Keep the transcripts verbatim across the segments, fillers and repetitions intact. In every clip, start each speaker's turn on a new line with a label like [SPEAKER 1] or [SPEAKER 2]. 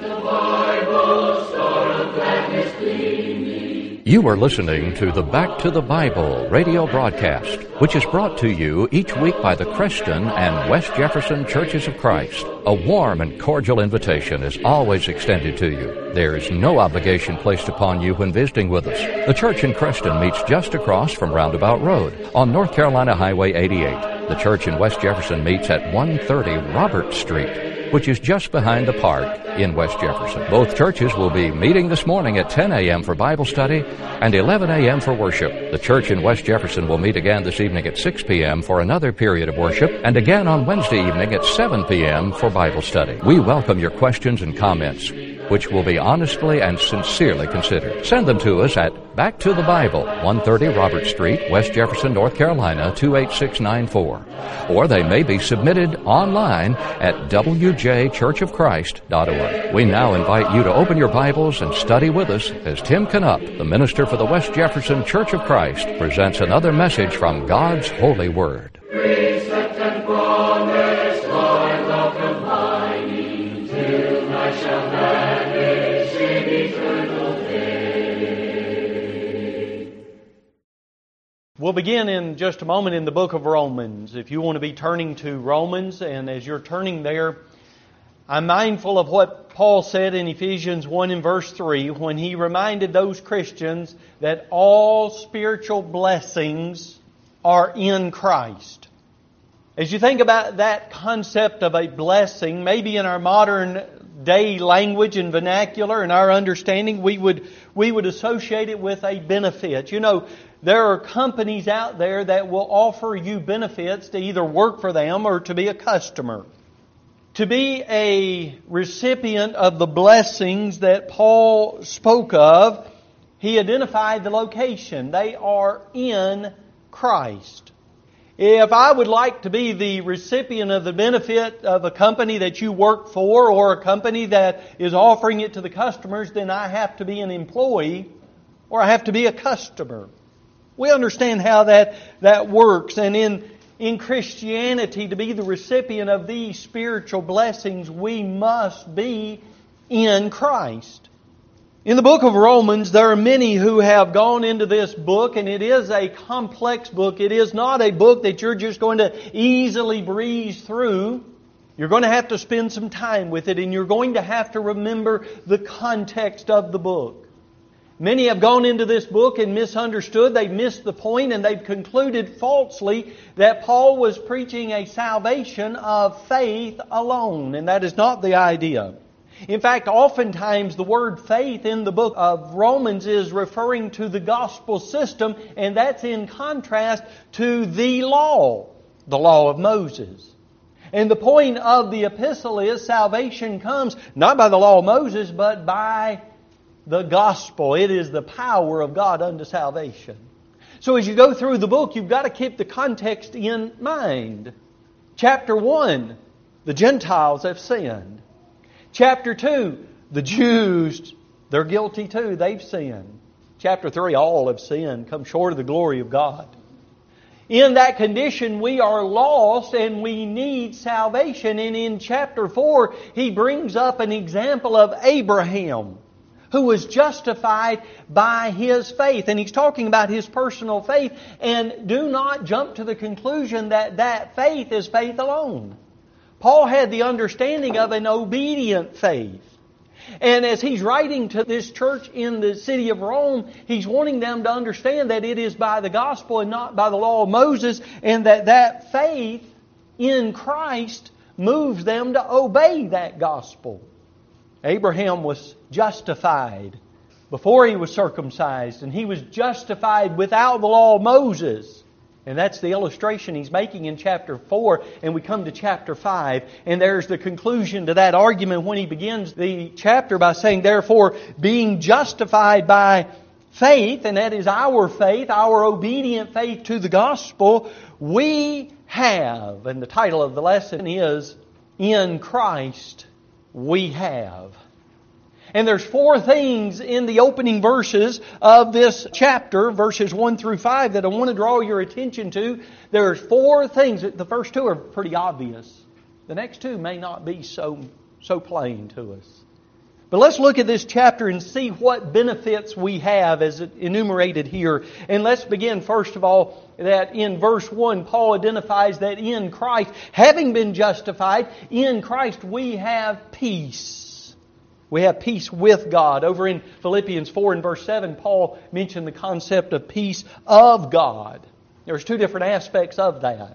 [SPEAKER 1] You are listening to the Back to the Bible radio broadcast, which is brought to you each week by the Creston and West Jefferson Churches of Christ. A warm and cordial invitation is always extended to you. There is no obligation placed upon you when visiting with us. The church in Creston meets just across from Roundabout Road on North Carolina Highway eighty-eight. The church in West Jefferson meets at one thirty Robert Street, which is just behind the park in West Jefferson. Both churches will be meeting this morning at ten a.m. for Bible study and eleven a.m. for worship. The church in West Jefferson will meet again this evening at six p.m. for another period of worship, and again on Wednesday evening at seven p.m. for Bible study. We welcome your questions and comments, which will be honestly and sincerely considered. Send them to us at Back to the Bible, one thirty Robert Street, West Jefferson, North Carolina, two eight six nine four. Or they may be submitted online at w j church of christ dot org. We now invite you to open your Bibles and study with us as Tim Canup, the minister for the West Jefferson Church of Christ, presents another message from God's Holy Word.
[SPEAKER 2] Precept and promise, Lord, welcome binding, till I shall vanish in eternal day.
[SPEAKER 3] We'll begin in just a moment in the book of Romans. If you want to be turning to Romans, and as you're turning there, I'm mindful of what Paul said in Ephesians one and verse three when he reminded those Christians that all spiritual blessings are in Christ. As you think about that concept of a blessing, maybe in our modern day language and vernacular and our understanding, we would we would associate it with a benefit. You know, there are companies out there that will offer you benefits to either work for them or to be a customer. To be a recipient of the blessings that Paul spoke of, he identified the location. They are in Christ. If I would like to be the recipient of the benefit of a company that you work for or a company that is offering it to the customers, then I have to be an employee or I have to be a customer. We understand how that, that works. And in In Christianity, to be the recipient of these spiritual blessings, we must be in Christ. In the book of Romans, there are many who have gone into this book, and it is a complex book. It is not a book that you're just going to easily breeze through. You're going to have to spend some time with it, and you're going to have to remember the context of the book. Many have gone into this book and misunderstood. They've missed the point, and they've concluded falsely that Paul was preaching a salvation of faith alone, and that is not the idea. In fact, oftentimes the word faith in the book of Romans is referring to the gospel system, and that's in contrast to the law, the law of Moses. And the point of the epistle is salvation comes not by the law of Moses, but by the gospel. It is the power of God unto salvation. So as you go through the book, you've got to keep the context in mind. Chapter one, the Gentiles have sinned. Chapter two, the Jews, they're guilty too. They've sinned. Chapter three, all have sinned, come short of the glory of God. In that condition, we are lost and we need salvation. And in chapter four, he brings up an example of Abraham, who was justified by his faith. And he's talking about his personal faith. And do not jump to the conclusion that that faith is faith alone. Paul had the understanding of an obedient faith. And as he's writing to this church in the city of Rome, he's wanting them to understand that it is by the gospel and not by the law of Moses, and that that faith in Christ moves them to obey that gospel. Abraham was justified before he was circumcised, and he was justified without the law of Moses. And that's the illustration he's making in chapter four, and we come to chapter five, and there's the conclusion to that argument when he begins the chapter by saying, therefore, being justified by faith, and that is our faith, our obedient faith to the gospel, we have, and the title of the lesson is, In Christ We Have. And there's four things in the opening verses of this chapter, verses one through five, that I want to draw your attention to. There's four things. The first two are pretty obvious. The next two may not be so, so plain to us. But let's look at this chapter and see what benefits we have as enumerated here. And let's begin first of all that in verse one, Paul identifies that in Christ, having been justified, in Christ we have peace. We have peace with God. Over in Philippians four and verse seven, Paul mentioned the concept of peace of God. There's two different aspects of that.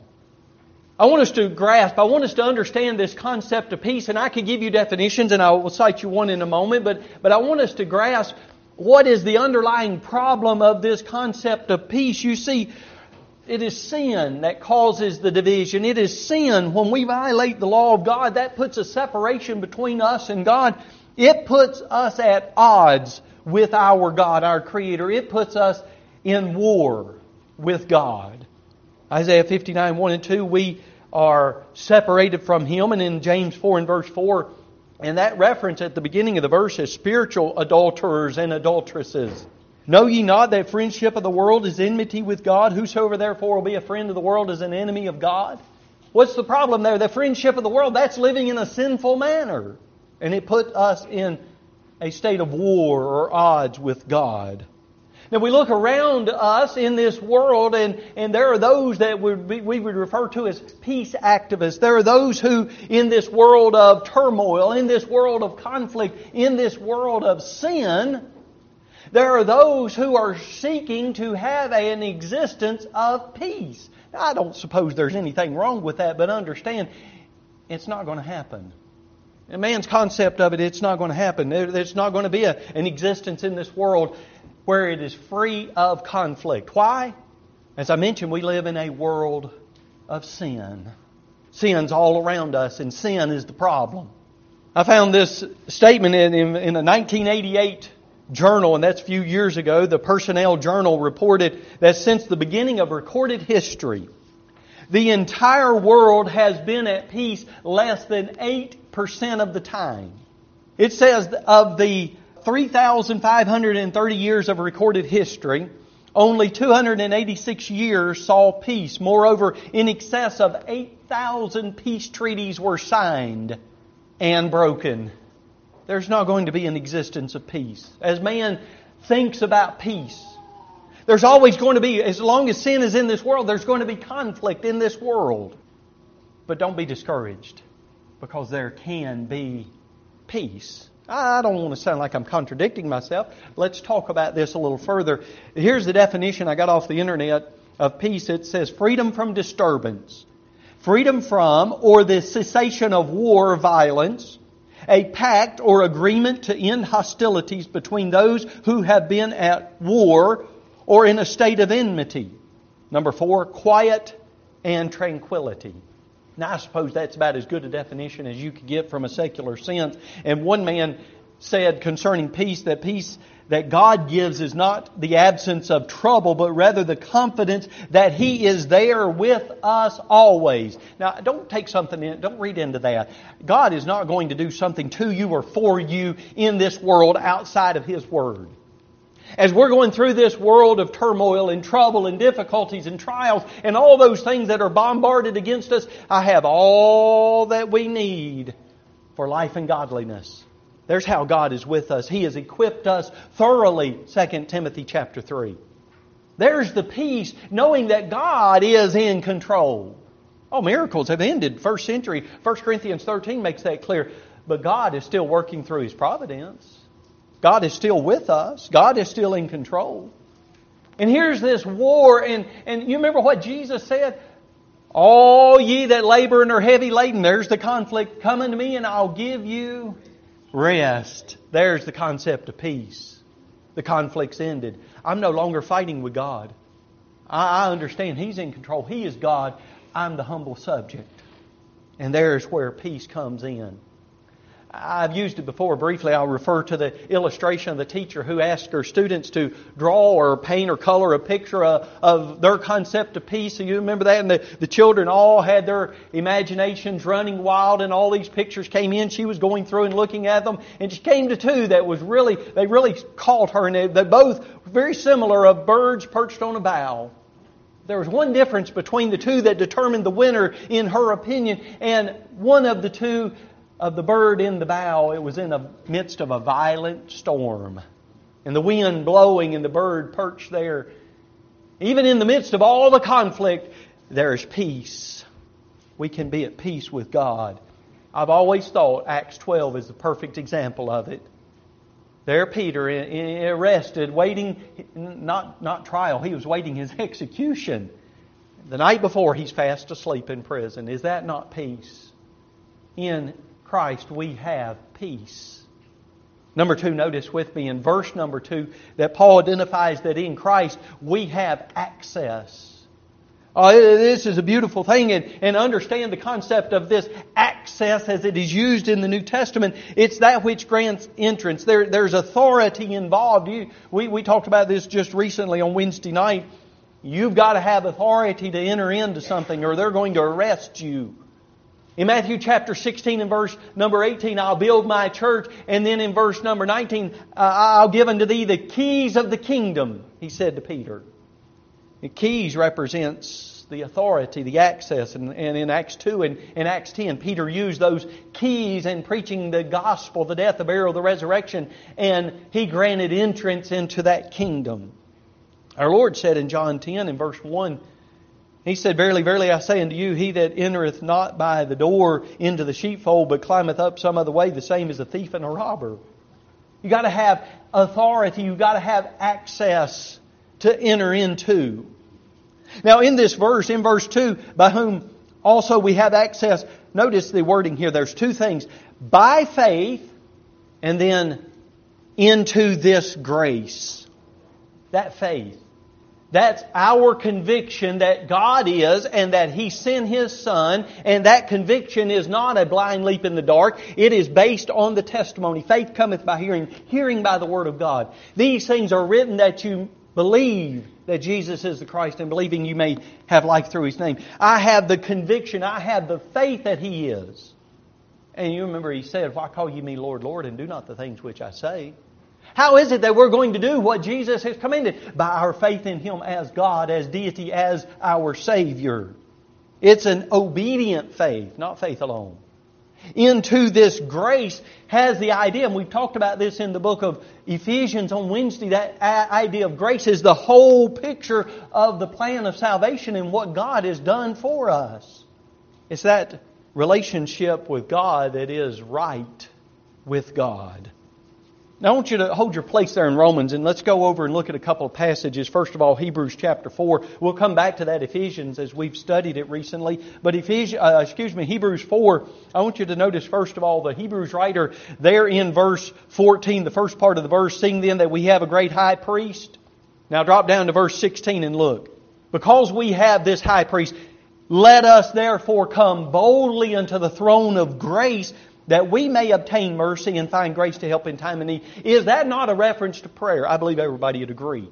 [SPEAKER 3] I want us to grasp, I want us to understand this concept of peace, and I could give you definitions, and I will cite you one in a moment, but, but I want us to grasp what is the underlying problem of this concept of peace. You see, it is sin that causes the division. It is sin when we violate the law of God. That puts a separation between us and God. It puts us at odds with our God, our Creator. It puts us in war with God. Isaiah fifty-nine, one and two, we are separated from Him. And in James four and verse four, and that reference at the beginning of the verse is spiritual adulterers and adulteresses. Know ye not that friendship of the world is enmity with God? Whosoever therefore will be a friend of the world is an enemy of God. What's the problem there? The friendship of the world, that's living in a sinful manner. And it put us in a state of war or odds with God. Now we look around us in this world and, and there are those that would be, we would refer to as peace activists. There are those who in this world of turmoil, in this world of conflict, in this world of sin, there are those who are seeking to have an existence of peace. Now, I don't suppose there's anything wrong with that, but understand, it's not going to happen. In man's concept of it, it's not going to happen. There's not going to be a, an existence in this world where it is free of conflict. Why? As I mentioned, we live in a world of sin. Sin's all around us, and sin is the problem. I found this statement in, in, in a nineteen eighty-eight journal, and that's a few years ago. The Personnel Journal reported that since the beginning of recorded history, the entire world has been at peace less than eight percent of the time. It says of the three thousand five hundred thirty years of recorded history, only two hundred eighty-six years saw peace. Moreover, in excess of eight thousand peace treaties were signed and broken. There's not going to be an existence of peace. As man thinks about peace, there's always going to be, as long as sin is in this world, there's going to be conflict in this world. But don't be discouraged, because there can be peace. I don't want to sound like I'm contradicting myself. Let's talk about this a little further. Here's the definition I got off the internet of peace. It says freedom from disturbance, freedom from or the cessation of war or violence, a pact or agreement to end hostilities between those who have been at war or in a state of enmity. Number four, quiet and tranquility. Now, I suppose that's about as good a definition as you could get from a secular sense. And one man said concerning peace that peace that God gives is not the absence of trouble, but rather the confidence that He is there with us always. Now, don't take something in, don't read into that. God is not going to do something to you or for you in this world outside of His Word. As we're going through this world of turmoil and trouble and difficulties and trials and all those things that are bombarded against us, I have all that we need for life and godliness. There's how God is with us. He has equipped us thoroughly, Second Timothy chapter three. There's the peace, knowing that God is in control. Oh, miracles have ended. First century, First Corinthians thirteen makes that clear. But God is still working through His providence. God is still with us. God is still in control. And here's this war, and, and you remember what Jesus said? All ye that labor and are heavy laden, there's the conflict. Come unto me and I'll give you rest. There's the concept of peace. The conflict's ended. I'm no longer fighting with God. I, I understand He's in control. He is God. I'm the humble subject. And there's where peace comes in. I've used it before briefly. I'll refer to the illustration of the teacher who asked her students to draw or paint or color a picture of, of their concept of peace. So you remember that? And the, the children all had their imaginations running wild and all these pictures came in. She was going through and looking at them. And she came to two that was really, they really caught her. And they, they both very similar, of birds perched on a bough. There was one difference between the two that determined the winner in her opinion. And one of the two of the bird in the bough, it was in the midst of a violent storm. And the wind blowing and the bird perched there. Even in the midst of all the conflict, there is peace. We can be at peace with God. I've always thought Acts twelve is the perfect example of it. There Peter, arrested, waiting, not, not trial, he was waiting his execution. The night before, he's fast asleep in prison. Is that not peace? In Christ we have peace. Number two, notice with me in verse number two that Paul identifies that in Christ we have access. Oh, this is a beautiful thing, and, and understand the concept of this access as it is used in the New Testament. It's that which grants entrance. There, there's authority involved. You, we, we talked about this just recently on Wednesday night. You've got to have authority to enter into something or they're going to arrest you. In Matthew chapter sixteen and verse number eighteen, I'll build my church. And then in verse number nineteen, uh, I'll give unto thee the keys of the kingdom, he said to Peter. The keys represents the authority, the access. And, and in Acts two and in Acts ten, Peter used those keys in preaching the gospel, the death, the burial, the resurrection. And he granted entrance into that kingdom. Our Lord said in John ten and verse one, He said, Verily, verily, I say unto you, he that entereth not by the door into the sheepfold, but climbeth up some other way, the same is a thief and a robber. You've got to have authority. You've got to have access to enter into. Now in this verse, in verse two, by whom also we have access, notice the wording here. There's two things. By faith, and then into this grace. That faith. That's our conviction that God is and that He sent His Son. And that conviction is not a blind leap in the dark. It is based on the testimony. Faith cometh by hearing, hearing by the Word of God. These things are written that you believe that Jesus is the Christ, and believing you may have life through His name. I have the conviction, I have the faith that He is. And you remember He said, Why call ye me Lord, Lord, and do not the things which I say? How is it that we're going to do what Jesus has commanded? By our faith in Him as God, as deity, as our Savior. It's an obedient faith, not faith alone. Into this grace has the idea, and we've talked about this in the book of Ephesians on Wednesday, that idea of grace is the whole picture of the plan of salvation and what God has done for us. It's that relationship with God that is right with God. Now I want you to hold your place there in Romans, and let's go over and look at a couple of passages. First of all, Hebrews chapter four. We'll come back to that Ephesians as we've studied it recently. But Ephesians, uh, excuse me, Hebrews four, I want you to notice first of all the Hebrews writer there in verse fourteen, the first part of the verse, seeing then that we have a great high priest. Now drop down to verse sixteen and look. Because we have this high priest, let us therefore come boldly unto the throne of grace, that we may obtain mercy and find grace to help in time of need. Is that not a reference to prayer? I believe everybody would agree.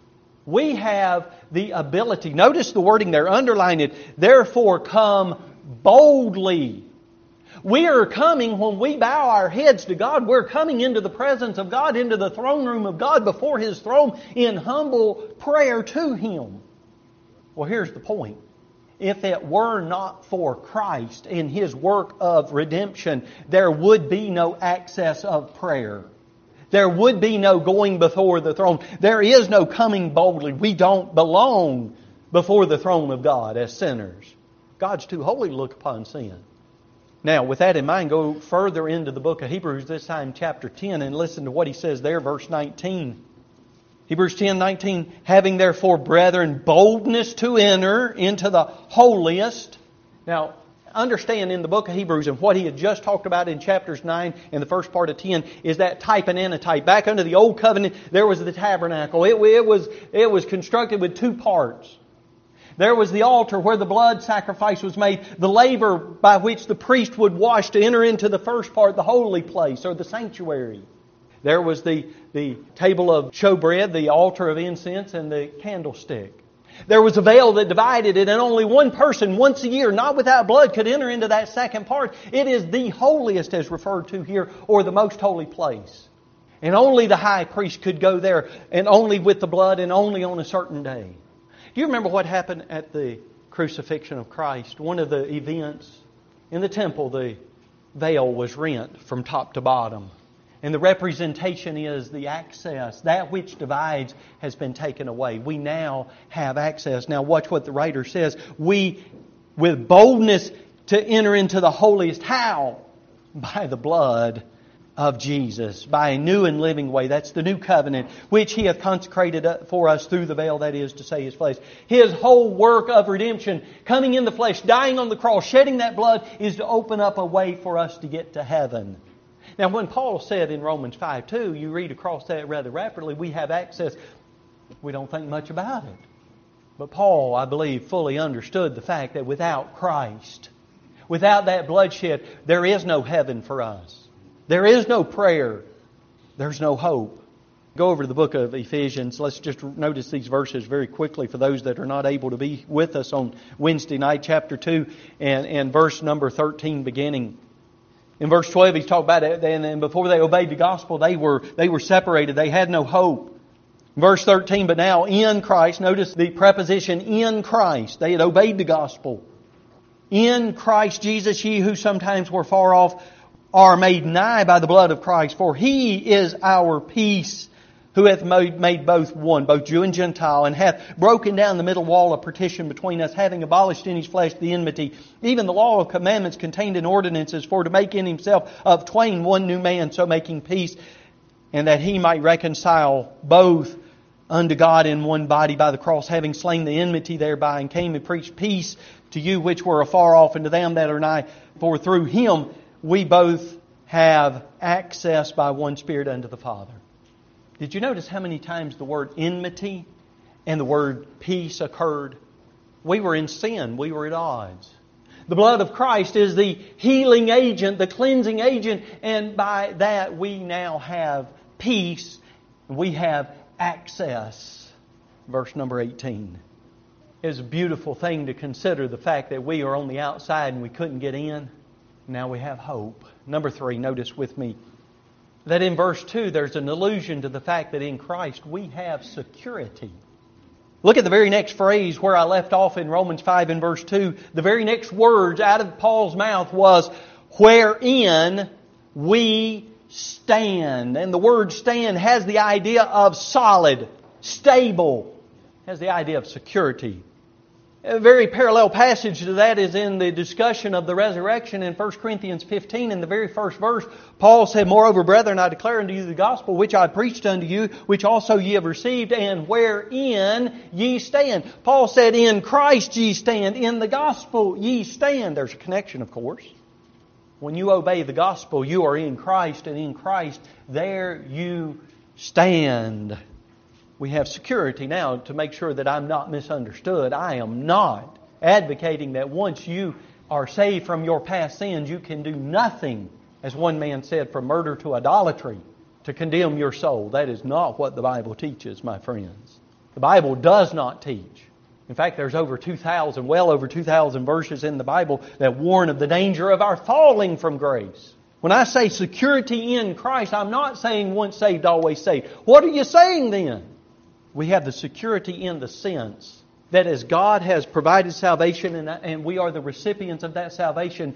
[SPEAKER 3] We have the ability. Notice the wording there. Underline it. Therefore come boldly. We are coming when we bow our heads to God. We're coming into the presence of God, into the throne room of God, before His throne in humble prayer to Him. Well, here's the point. If it were not for Christ and His work of redemption, there would be no access of prayer. There would be no going before the throne. There is no coming boldly. We don't belong before the throne of God as sinners. God's too holy to look upon sin. Now, with that in mind, go further into the book of Hebrews, this time chapter ten, and listen to what he says there, verse nineteen. Hebrews ten nineteen, having therefore, brethren, boldness to enter into the holiest. Now, understand in the book of Hebrews and what he had just talked about in chapters nine and the first part of ten is that type and antitype. Back under the old covenant, there was the tabernacle. It, it, was, it was constructed with two parts. There was the altar where the blood sacrifice was made, the laver by which the priest would wash to enter into the first part, the holy place or the sanctuary. There was the, the table of showbread, the altar of incense, and the candlestick. There was a veil that divided it, and only one person once a year, not without blood, could enter into that second part. It is the holiest as referred to here, or the most holy place. And only the high priest could go there, and only with the blood, and only on a certain day. Do you remember what happened at the crucifixion of Christ? One of the events in the temple, the veil was rent from top to bottom. And the representation is the access. That which divides has been taken away. We now have access. Now watch what the writer says. We, with boldness, to enter into the holiest. How? By the blood of Jesus. By a new and living way. That's the new covenant, which He hath consecrated for us through the veil, that is to say, His flesh. His whole work of redemption, coming in the flesh, dying on the cross, shedding that blood, is to open up a way for us to get to heaven. Now, when Paul said in Romans five two, you read across that rather rapidly, we have access. We don't think much about it. But Paul, I believe, fully understood the fact that without Christ, without that bloodshed, there is no heaven for us. There is no prayer. There's no hope. Go over to the book of Ephesians. Let's just notice these verses very quickly for those that are not able to be with us on Wednesday night, chapter two and, and verse number thirteen beginning. In verse twelve, he's talking about it, and before they obeyed the gospel, they were they were separated. They had no hope. Verse thirteen, but now in Christ, notice the preposition in Christ. They had obeyed the gospel. In Christ Jesus, ye who sometimes were far off are made nigh by the blood of Christ. For He is our peace, who hath made, made both one, both Jew and Gentile, and hath broken down the middle wall of partition between us, having abolished in His flesh the enmity, even the law of commandments contained in ordinances, for to make in Himself of twain one new man, so making peace, and that He might reconcile both unto God in one body by the cross, having slain the enmity thereby, and came and preached peace to you which were afar off, and to them that are nigh. For through Him we both have access by one Spirit unto the Father. Did you notice how many times the word enmity and the word peace occurred? We were in sin. We were at odds. The blood of Christ is the healing agent, the cleansing agent, and by that we now have peace. We have access. Verse number eighteen. It's a beautiful thing to consider the fact that we are on the outside and we couldn't get in. Now we have hope. Number three, notice with me that in verse two there's an allusion to the fact that in Christ we have security. Look at the very next phrase where I left off in Romans five in verse two. The very next words out of Paul's mouth was, wherein we stand. And the word stand has the idea of solid, stable, has the idea of security. A very parallel passage to that is in the discussion of the resurrection in First Corinthians fifteen. In the very first verse, Paul said, moreover, brethren, I declare unto you the gospel which I preached unto you, which also ye have received, and wherein ye stand. Paul said, in Christ ye stand, in the gospel ye stand. There's a connection, of course. When you obey the gospel, you are in Christ, and in Christ, there you stand. We have security now to make sure that I'm not misunderstood. I am not advocating that once you are saved from your past sins, you can do nothing, as one man said, from murder to idolatry, to condemn your soul. That is not what the Bible teaches, my friends. The Bible does not teach. In fact, there's over two thousand, well over two thousand verses in the Bible that warn of the danger of our falling from grace. When I say security in Christ, I'm not saying once saved, always saved. What are you saying then? We have the security in the sense that as God has provided salvation and, and we are the recipients of that salvation,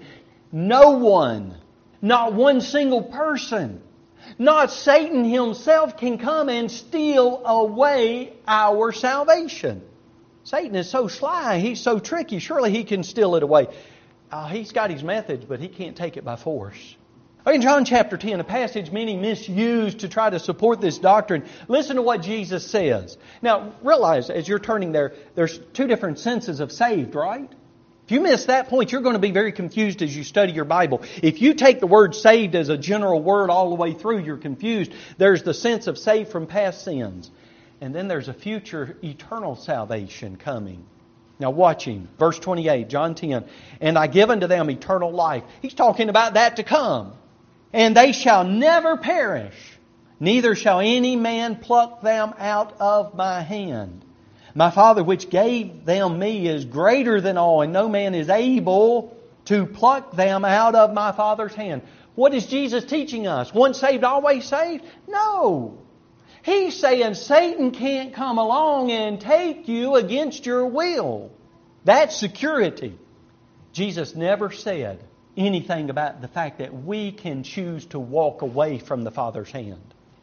[SPEAKER 3] no one, not one single person, not Satan himself can come and steal away our salvation. Satan is so sly, he's so tricky, surely he can steal it away. Uh, he's got his methods, but he can't take it by force. In John chapter ten, a passage many misuse to try to support this doctrine, listen to what Jesus says. Now, realize as you're turning there, there's two different senses of saved, right? If you miss that point, you're going to be very confused as you study your Bible. If you take the word saved as a general word all the way through, you're confused. There's the sense of saved from past sins. And then there's a future eternal salvation coming. Now watch him. Verse twenty-eight, John ten. And I give unto them eternal life. He's talking about that to come. And they shall never perish, neither shall any man pluck them out of my hand. My Father which gave them me is greater than all, and no man is able to pluck them out of my Father's hand. What is Jesus teaching us? Once saved, always saved? No. He's saying Satan can't come along and take you against your will. That's security. Jesus never said anything about the fact that we can choose to walk away from the Father's hand.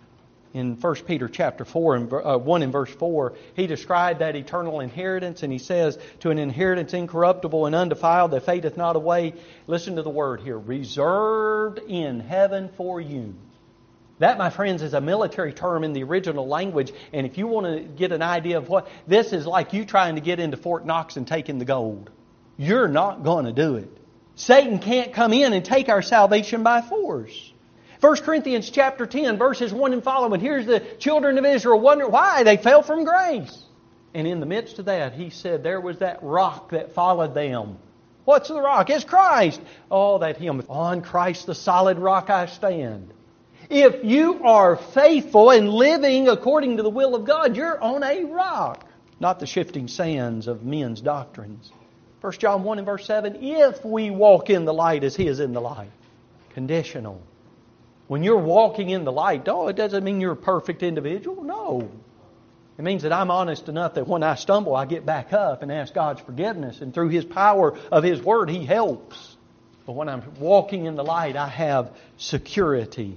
[SPEAKER 3] In First Peter chapter four and uh, one and verse four, he described that eternal inheritance, and he says, to an inheritance incorruptible and undefiled that fadeth not away. Listen to the word here, reserved in heaven for you. That, my friends, is a military term in the original language, and if you want to get an idea of what, this is like you trying to get into Fort Knox and taking the gold. You're not going to do it. Satan can't come in and take our salvation by force. First Corinthians chapter ten, verses one and following. Here's the children of Israel wondering why they fell from grace. And in the midst of that, he said, there was that rock that followed them. What's the rock? It's Christ. Oh, that hymn. On Christ the solid rock I stand. If you are faithful and living according to the will of God, you're on a rock, not the shifting sands of men's doctrines. First John one and verse seven, if we walk in the light as He is in the light. Conditional. When you're walking in the light, oh, it doesn't mean you're a perfect individual. No. It means that I'm honest enough that when I stumble, I get back up and ask God's forgiveness. And through His power of His Word, He helps. But when I'm walking in the light, I have security.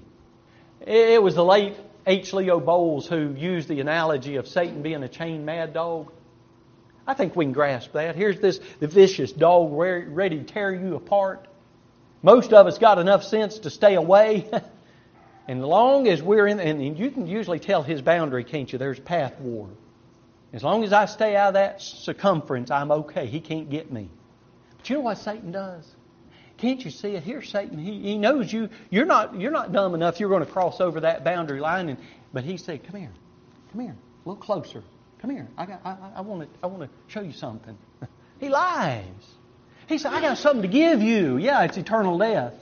[SPEAKER 3] It was the late H. Leo Bowles who used the analogy of Satan being a chained mad dog. I think we can grasp that. Here's this the vicious dog ready to tear you apart. Most of us got enough sense to stay away. And as long as we're in, and you can usually tell his boundary, can't you? There's path war. As long as I stay out of that circumference, I'm okay. He can't get me. But you know what Satan does? Can't you see it? Here's Satan. He, he knows you. You're not. You're not dumb enough. You're going to cross over that boundary line. And but he said, "Come here, come here, a little closer. Come here. I got. I, I want to. I want to show you something." He lies. He said, "I got something to give you. Yeah, it's eternal death."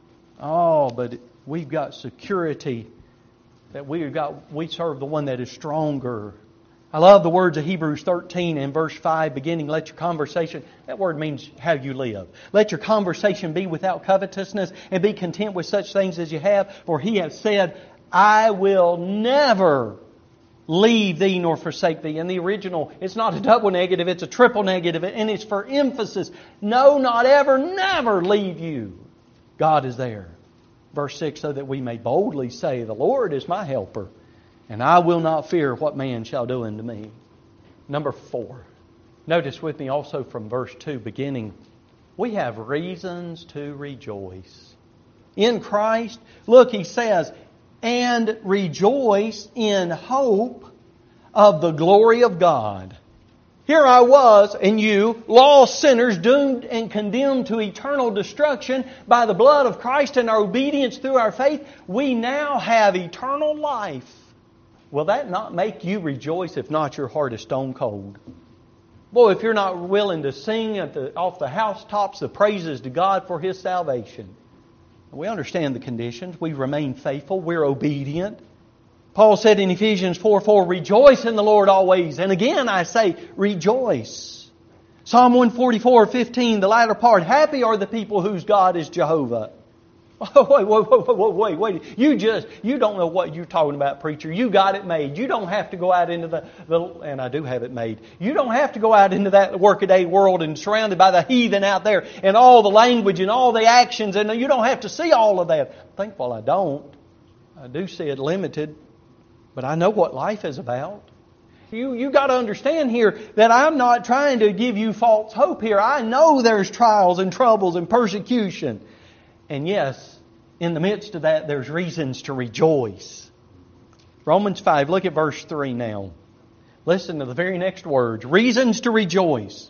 [SPEAKER 3] Oh, but we've got security that we've got. We serve the one that is stronger. I love the words of Hebrews thirteen and verse five beginning, let your conversation, that word means how you live. Let your conversation be without covetousness and be content with such things as you have. For He has said, I will never leave thee nor forsake thee. In the original, it's not a double negative, it's a triple negative, and it's for emphasis. No, not ever, never leave you. God is there. Verse six, so that we may boldly say, the Lord is my helper. And I will not fear what man shall do unto me. Number four. Notice with me also from verse two beginning. We have reasons to rejoice. In Christ, look, he says, and rejoice in hope of the glory of God. Here I was and you, lost sinners, doomed and condemned to eternal destruction by the blood of Christ and our obedience through our faith. We now have eternal life. Will that not make you rejoice if not your heart is stone cold? Boy, if you're not willing to sing at the, off the housetops the praises to God for His salvation. We understand the conditions. We remain faithful. We're obedient. Paul said in Ephesians four four, rejoice in the Lord always. And again I say, rejoice. Psalm one forty-four fifteen, the latter part, happy are the people whose God is Jehovah. Oh, wait, wait, wait, wait, wait, wait. You just, you don't know what you're talking about, preacher. You got it made. You don't have to go out into the, the, and I do have it made. You don't have to go out into that workaday world and surrounded by the heathen out there and all the language and all the actions, and you don't have to see all of that. Thankful I don't. I do see it limited, but I know what life is about. You you got to understand here that I'm not trying to give you false hope here. I know there's trials and troubles and persecution. And yes, in the midst of that, there's reasons to rejoice. Romans five, look at verse three now. Listen to the very next words. Reasons to rejoice.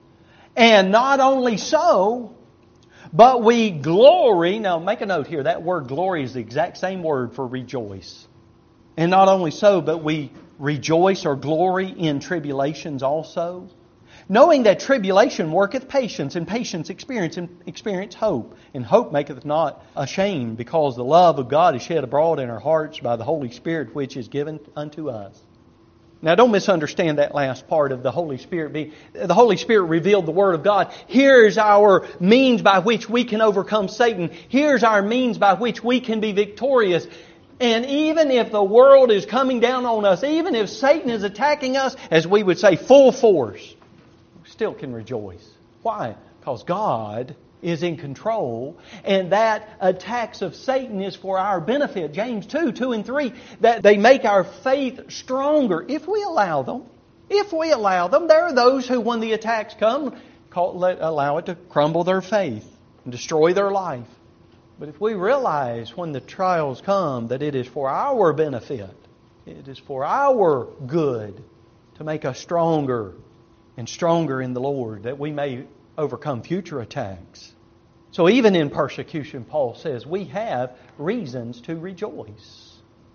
[SPEAKER 3] And not only so, but we glory. Now make a note here. That word glory is the exact same word for rejoice. And not only so, but we rejoice or glory in tribulations also. Knowing that tribulation worketh patience, and patience experience, and experience hope. And hope maketh not ashamed, because the love of God is shed abroad in our hearts by the Holy Spirit which is given unto us. Now don't misunderstand that last part of the Holy Spirit being. The Holy Spirit revealed the Word of God. Here's our means by which we can overcome Satan. Here's our means by which we can be victorious. And even if the world is coming down on us, even if Satan is attacking us, as we would say, full force, still can rejoice. Why? Because God is in control, and that attacks of Satan is for our benefit. James two, two and three, that they make our faith stronger if we allow them. If we allow them, there are those who, when the attacks come, call, let, allow it to crumble their faith and destroy their life. But if we realize when the trials come that it is for our benefit, it is for our good to make us stronger and stronger in the Lord, that we may overcome future attacks. So even in persecution, Paul says, we have reasons to rejoice.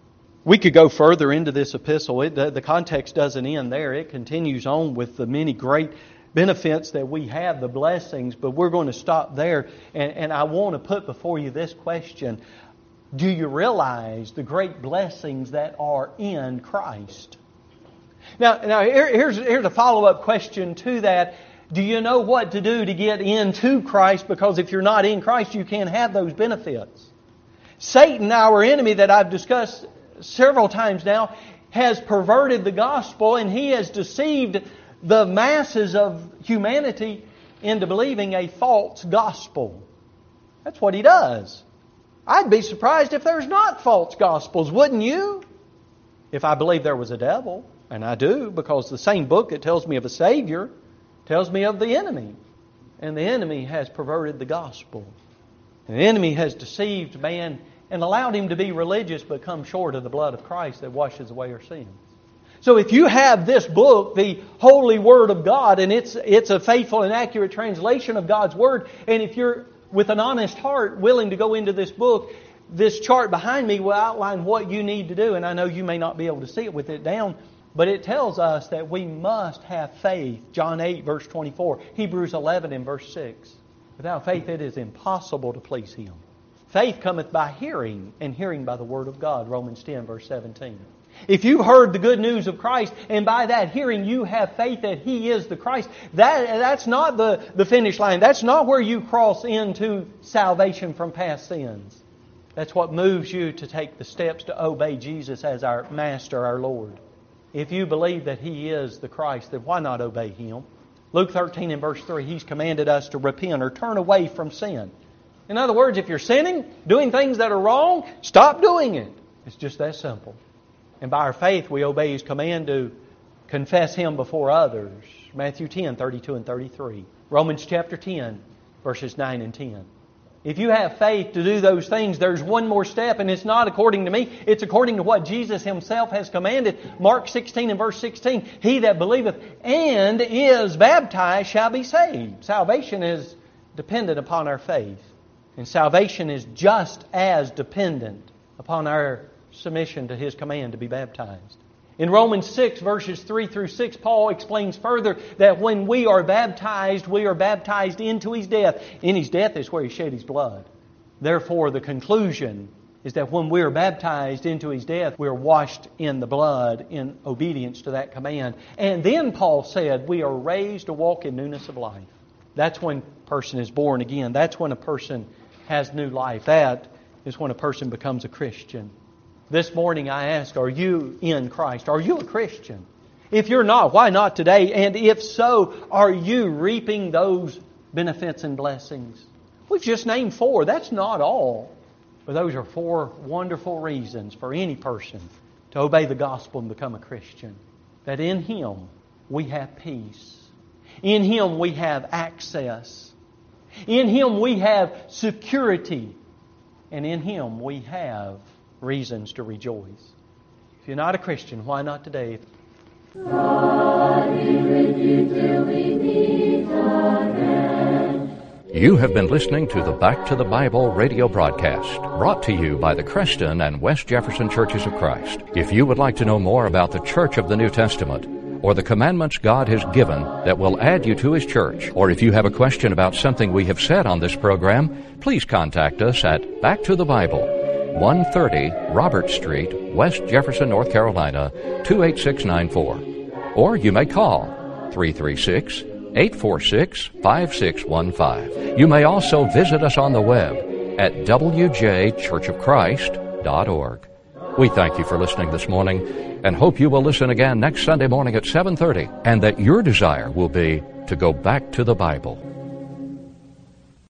[SPEAKER 3] We could go further into this epistle. It, the, the context doesn't end there. It continues on with the many great benefits that we have, the blessings, but we're going to stop there. And, and I want to put before you this question. Do you realize the great blessings that are in Christ? Now, now here, here's, here's a follow-up question to that. Do you know what to do to get into Christ? Because if you're not in Christ, you can't have those benefits. Satan, our enemy that I've discussed several times now, has perverted the gospel, and he has deceived the masses of humanity into believing a false gospel. That's what he does. I'd be surprised if there's not false gospels, wouldn't you? If I believe there was a devil, and I do, because the same book that tells me of a Savior tells me of the enemy. And the enemy has perverted the gospel. And the enemy has deceived man and allowed him to be religious but come short of the blood of Christ that washes away our sins. So if you have this book, the Holy Word of God, and it's it's a faithful and accurate translation of God's Word, and if you're with an honest heart willing to go into this book, this chart behind me will outline what you need to do. And I know you may not be able to see it with it down, but it tells us that we must have faith. John eight, verse twenty-four. Hebrews eleven and verse six. Without faith it is impossible to please Him. Faith cometh by hearing, and hearing by the Word of God. Romans ten, verse seventeen. If you've heard the good news of Christ, and by that hearing you have faith that He is the Christ, that, that's not the, the finish line. That's not where you cross into salvation from past sins. That's what moves you to take the steps to obey Jesus as our Master, our Lord. If you believe that He is the Christ, then why not obey Him? Luke thirteen and verse three, He's commanded us to repent or turn away from sin. In other words, if you're sinning, doing things that are wrong, stop doing it. It's just that simple. And by our faith, we obey His command to confess Him before others. Matthew ten, thirty-two and thirty-three. Romans chapter ten, verses nine and ten. If you have faith to do those things, there's one more step, and it's not according to me. It's according to what Jesus Himself has commanded. Mark sixteen and verse sixteen. He that believeth and is baptized shall be saved. Salvation is dependent upon our faith. And salvation is just as dependent upon our submission to His command to be baptized. In Romans six, verses three through six, Paul explains further that when we are baptized, we are baptized into His death. In His death is where He shed His blood. Therefore, the conclusion is that when we are baptized into His death, we are washed in the blood in obedience to that command. And then Paul said, we are raised to walk in newness of life. That's when a person is born again. That's when a person has new life. That is when a person becomes a Christian. This morning I ask, are you in Christ? Are you a Christian? If you're not, why not today? And if so, are you reaping those benefits and blessings? We've just named four. That's not all. But those are four wonderful reasons for any person to obey the gospel and become a Christian. That in Him we have peace. In Him we have access. In Him we have security. And in Him we have reasons to rejoice. If you're not a Christian, why not today?
[SPEAKER 2] God be with you till we meet again.
[SPEAKER 1] You have been listening to the Back to the Bible radio broadcast, brought to you by the Creston and West Jefferson Churches of Christ. If you would like to know more about the Church of the New Testament, or the commandments God has given that will add you to His church, or if you have a question about something we have said on this program, please contact us at Back to the Bible, one thirty Robert Street, West Jefferson, North Carolina, two eight six nine four. Or you may call three three six, eight four six, five six one five. You may also visit us on the web at w j church of christ dot org. We thank you for listening this morning and hope you will listen again next Sunday morning at seven thirty, and that your desire will be to go back to the Bible.